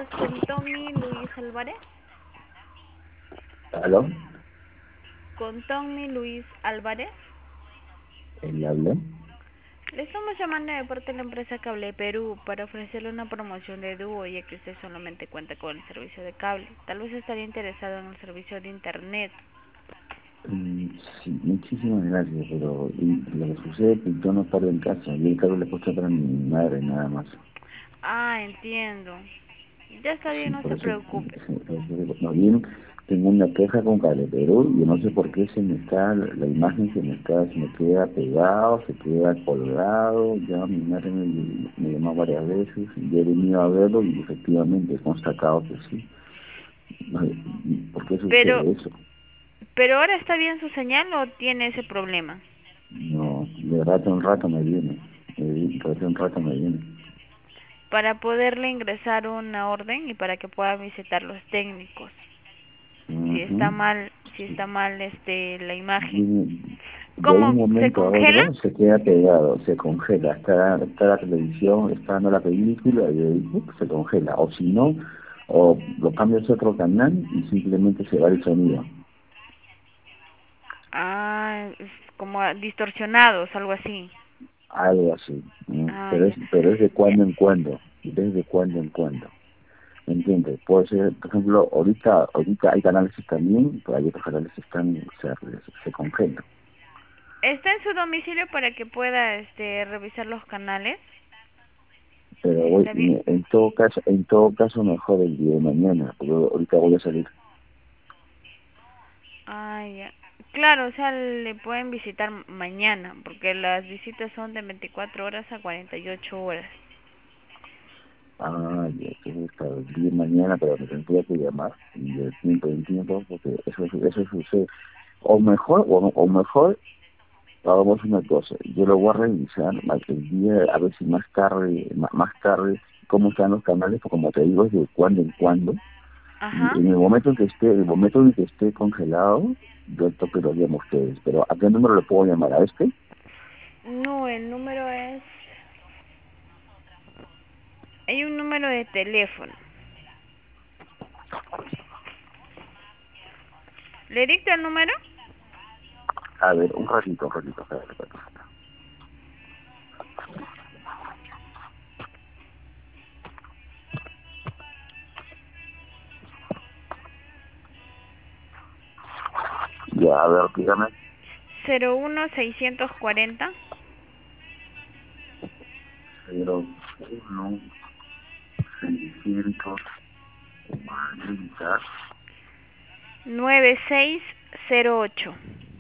días, con Tommy Luis Álvarez. ¿Aló? Con Tommy Luis Álvarez. ¿Él habla? Le estamos llamando de parte de la empresa Cable Perú para ofrecerle una promoción de dúo, ya que usted solamente cuenta con el servicio de cable. Tal vez estaría interesado en el servicio de internet. Sí, muchísimas gracias, pero lo que sucede es que yo no paro en casa y el cargo le cuesta para mi madre nada más. Ah, entiendo. Ya está bien, Sí, no por se eso, preocupe. más bien tengo una queja con Cable Perú, yo no sé por qué la imagen se me queda pegado, se queda colgado, ya mi madre me llamó varias veces y yo he venido a verlo y efectivamente he constatado que sí. ¿Por qué Pero, sucede eso? pero ahora está bien su señal o tiene ese problema. No, de rato en rato me viene. De rato en rato me viene. Para poderle ingresar una orden y para que pueda visitar los técnicos. Si Ujú. está mal, si Sí. está mal la imagen. Viene- de un ¿Cómo se momento a congela? otro se queda pegado, se congela. Está la televisión, está dando la película y ahí, se congela. O si no, o lo cambias a otro canal y simplemente se va el sonido. Ah, es como distorsionados, algo así. Algo así. Ah, ya. Pero es de Ya. cuando en cuando. Desde cuando en cuando. ¿Me entiendes? Puede ser, por ejemplo, ahorita hay canales que están bien, pero hay otros canales que se congelan. ¿Está en su domicilio para que pueda revisar los canales? Pero ¿Está bien? en todo caso mejor el día de mañana, porque ahorita voy a salir. Ah, ya. Claro, o sea, le pueden visitar mañana, porque las visitas son de 24 horas a 48 horas. Ah, ya, entonces hasta el día de mañana, pero me tendría que llamar y de tiempo en tiempo, porque eso sucede. O mejor, hagamos una cosa, yo lo voy a revisar el día, a ver si más tarde, cómo están los canales, porque como te digo, es de cuando en cuando. Y Ajá. en el momento en que esté congelado, yo toque lo llamo a ustedes. Pero ¿a qué número le puedo llamar? ¿A este? No, el número es... Hay un número de teléfono. ¿Le dicto el número? A ver, un ratito, a ver, ya, a ver, dígame. 01640 01 600 40 9608.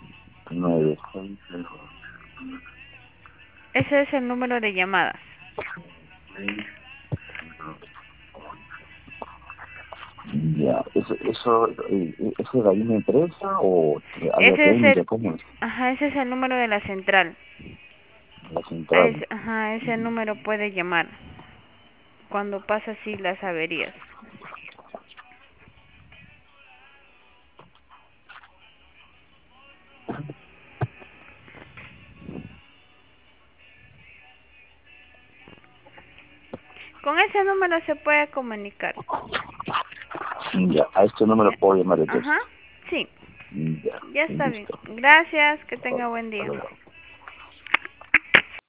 960 Ese es el número de llamadas. 608. Ya, ¿eso de ahí me empresa o área Ese es técnica? el, ¿Cómo es? ese es el número de la central. La central. Ese número puede llamar cuando pasa así las averías. Con ese número se puede comunicar. Ya, a este número Ya. puedo llamar entonces. Ajá, sí, Ya, ya está bien. listo. Gracias, que tenga buen Hasta día. luego.